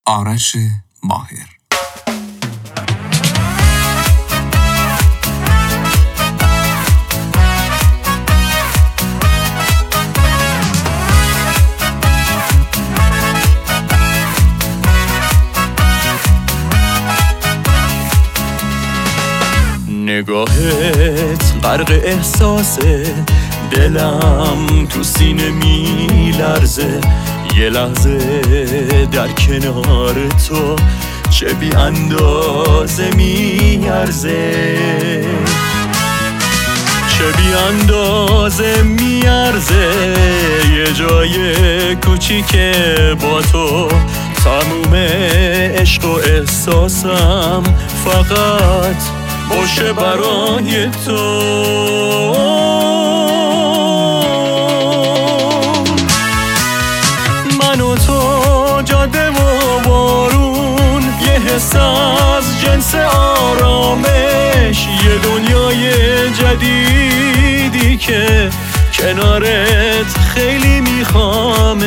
آرش ماهر. نگاهت غرق احساسه، دلم تو سینه میلرزه. یه لحظه در کنار تو چه بی اندازه میارزه، چه بی اندازه میارزه. یه جای کوچیکه با تو، تموم عشق و احساسم فقط باشه برای تو. من و تو، جاده و بارون، یه حس از جنس آرامش، یه دنیای جدیدی که کنارت خیلی میخوامش.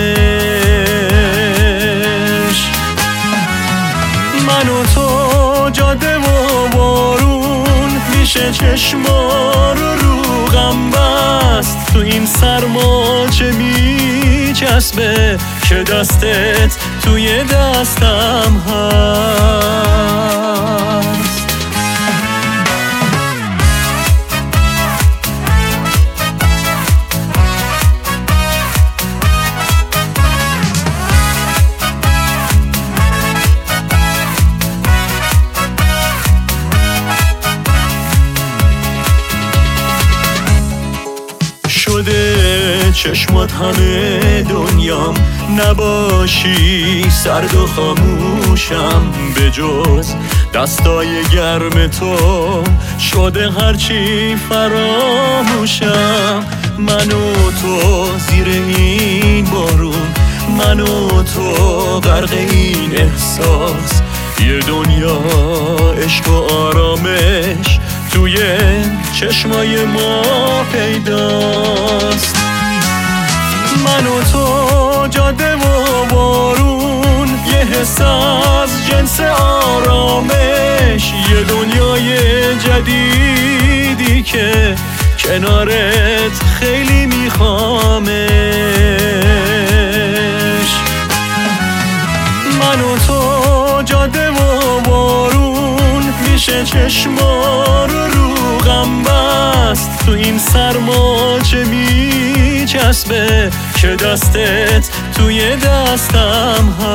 من و تو، جاده و بارون، میشه چشما رو غم بست. تو این سرما چه میچسبه که دستت توی دستم هست. شده چشمات همه دنیام، نباشی سرد و خاموشم. به جز دستای گرم تو شده هرچی فراموشم. من و تو زیر این بارون، من و تو غرق این احساس. یه دنیا عشق و آرامش توی چشمای ما پیداست. من و تو، جاده و بارون، یه حس از جنس آرامش، یه دنیای جدیدی که کنارت خیلی میخوامش. من و تو، جاده و بارون، میشه چشما رو غم بست. تو این سرما چه میچسبه که دستت توی دستم هست.